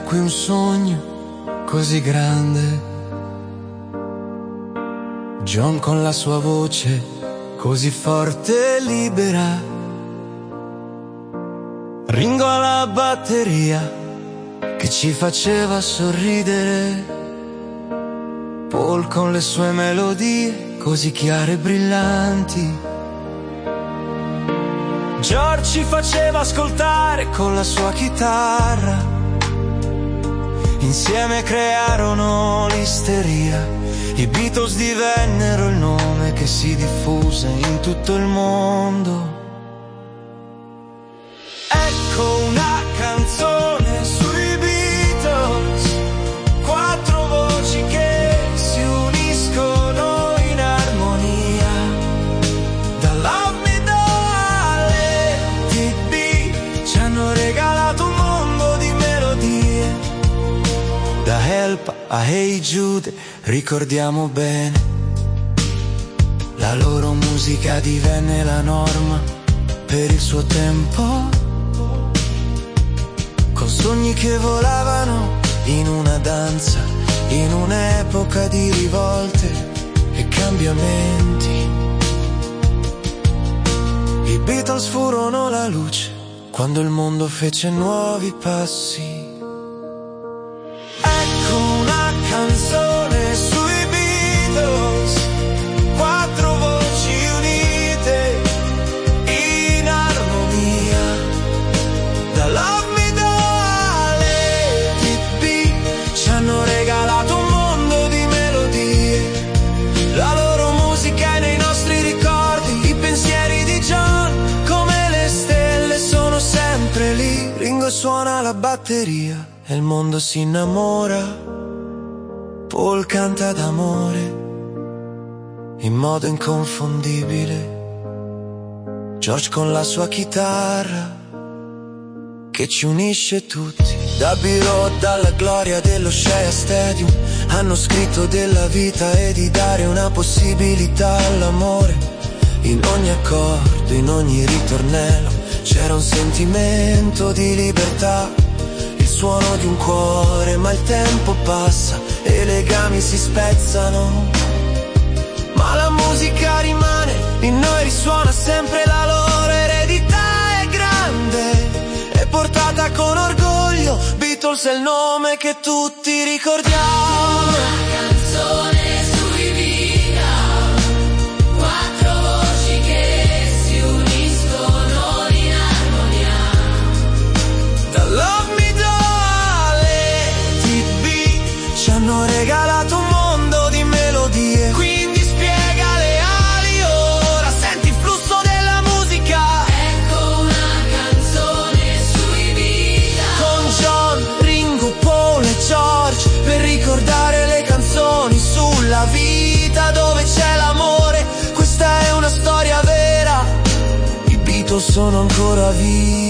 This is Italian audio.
qui un sogno così grande. John con la sua voce così forte e libera, Ringo alla batteria che ci faceva sorridere, Paul con le sue melodie così chiare e brillanti, George ci faceva ascoltare con la sua chitarra. Insieme crearono l'isteria, i Beatles divennero il nome che si diffuse in tutto il mondo. Ecco una canzone sui Beatles, quattro voci che si uniscono in armonia. Da Love Me Do alle TB ci hanno regalato un mondo di melodie. Da Help a Hey Jude ricordiamo bene, la loro musica divenne la norma per il suo tempo, con sogni che volavano in una danza, in un'epoca di rivolte e cambiamenti. I Beatles furono la luce quando il mondo fece nuovi passi. Ecco una canzone sui Beatles, quattro voci unite in armonia. Da Love Me Do alle TB ci hanno regalato un mondo di melodie. La loro musica è nei nostri ricordi, i pensieri di John come le stelle sono sempre lì. Ringo suona la batteria e il mondo si innamora, Paul canta d'amore in modo inconfondibile, George con la sua chitarra che ci unisce tutti. Da Abbey Road, dalla gloria dello Shea Stadium, hanno scritto della vita e di dare una possibilità all'amore. In ogni accordo, in ogni ritornello c'era un sentimento di libertà, il suono di un cuore, ma il tempo passa e i legami si spezzano, ma la musica rimane, in noi risuona sempre. La loro eredità è grande e portata con orgoglio, Beatles è il nome che tutti ricordiamo. Una canzone sui Beatles, quattro voci che si uniscono in armonia. Da Love Me Do alle TB ci hanno regalato un mondo di melodie. Quindi spiega le ali ora, senti il flusso della musica. Ecco una canzone sui Beatles, Con John, Ringo, Paul e George, per ricordare le canzoni sulla vita dove c'è l'amore. Questa è una storia vera, i Beatles sono ancora vivi.